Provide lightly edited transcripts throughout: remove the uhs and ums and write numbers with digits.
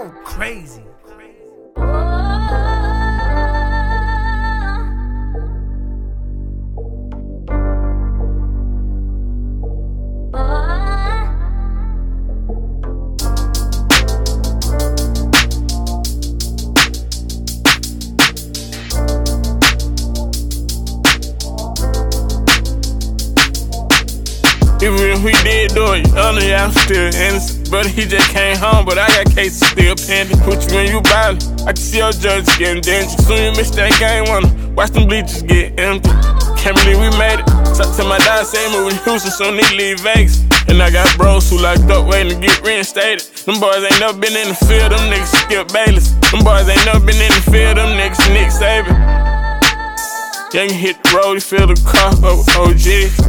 go crazy. Even if we did do it, I'm still innocent. Brother, he just came home, but I got cases still pending. Put you in, you ballin'. I can see your judge getting dangerous. Soon you miss that game, wanna watch them bleachers get empty. Can't believe we made it. Talk to my dad, say moving to Houston, soon he leave Vegas. And I got bros who locked up waiting to get reinstated. Them boys ain't never been in the field, them niggas Skip Bayless. Them boys ain't never been in the field, them niggas Nick Saban. Young hit the road, he fill the car up with OGs.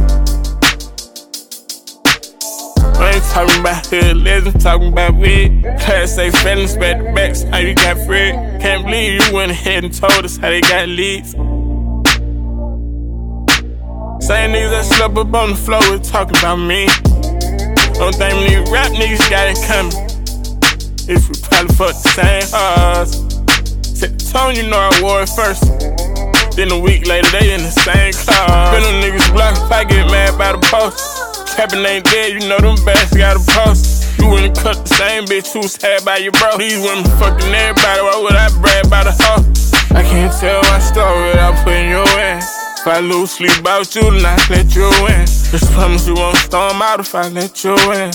I ain't talking about hood legends, talking about wig. Class A felons back to backs, how you got Fred. Can't believe you went ahead and told us how they got leads. Same niggas that slept up on the floor was talking about me. Don't think these rap niggas got it coming. If we probably fuck the same hoes. Set the tone, you know I wore it first. Then a week later, they in the same car. Been them niggas block if I get mad by the post. Cappin' ain't dead, you know them bags got a post. You wouldn't cut the same bitch who's had by your bro. These women fucking everybody, why would I brag about a hoe? I can't tell my story without putting you in. If I lose sleep about you, then I let you in. Just promise you won't storm out if I let you in.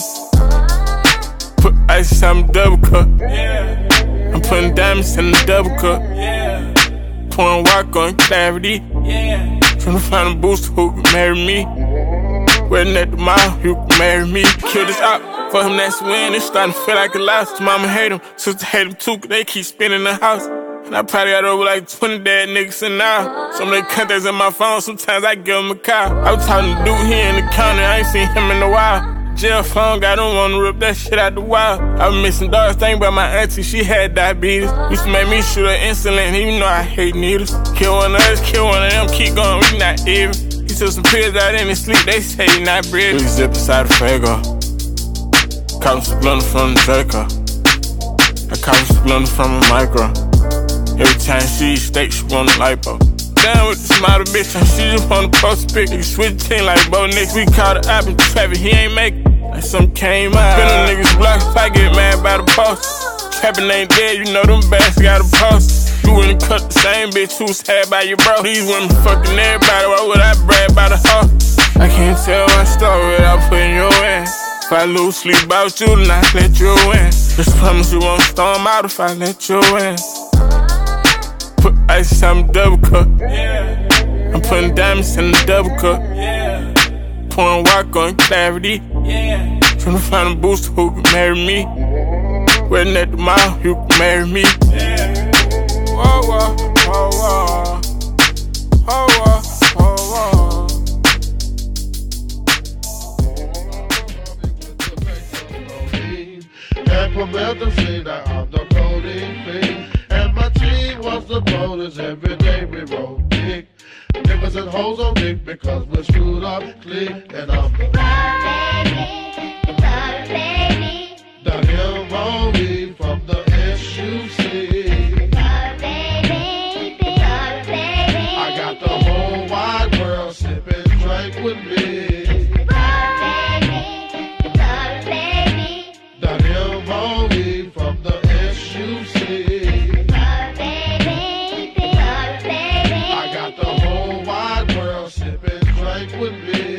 Put ice on the double cup. Yeah. I'm putting diamonds in the double cup. Yeah. Pouring rock on clarity. Yeah. Tryna find a booster who can marry me. Waiting at the mile, you can marry me. Kill this out, for him that's win. It's starting to feel like a loss. Mama hate him, sister hate him too, cause they keep spinning the house. And I probably got over like 20 dead niggas in now. Some of they contacts in my phone, sometimes I give him a call. I was talking to dude here in the county, I ain't seen him in a while. Jail phone, got him wanna rip that shit out the wild. I was missing dogs, think about my auntie, she had diabetes. Used to make me shoot her insulin, even though I hate needles. Kill one of us, kill one of them, keep going, we not even. He took some pills out in his sleep, they say he not breathing. We zip inside the Fago. Caught him splinter from the Draco. I caught him splinter from a micro. Every time she eat steak, she want a lipo. Down with the smarter bitch, and she just want to post a pic. Nigga switch team like Bo Nix. We caught the app in traffic, he ain't make it. Like something came out. Been them niggas block if I get mad by the post. Cappin' ain't dead, you know them bags got a post. You wouldn't cut the same bitch who's had by your bro. These women fucking everybody, why would I brag about a hoe? I can't tell my story without putting you in. If I lose sleep about you, then I let you in. Just promise you won't storm out if I let you in. Put ice on the double cup. Yeah. I'm putting diamonds in the double cup. Yeah. Pouring rock on clarity. Yeah. Tryna find a booster who can marry me. Waiting at the mile, you can marry me. Yeah. Whoa, whoa, whoa, whoa. Whoa, whoa, whoa, whoa. And from to see that I'm the codeine fiend. And my team was the bonus, every day we roll big. Niggas and hoes on dick because we're screwed up click. And I'm the baby. The M.O.E. from the S.U.C. I got the whole wide world sipping drink with me. The M.O.E. from the S.U.C. I got the whole wide world sipping drink with me.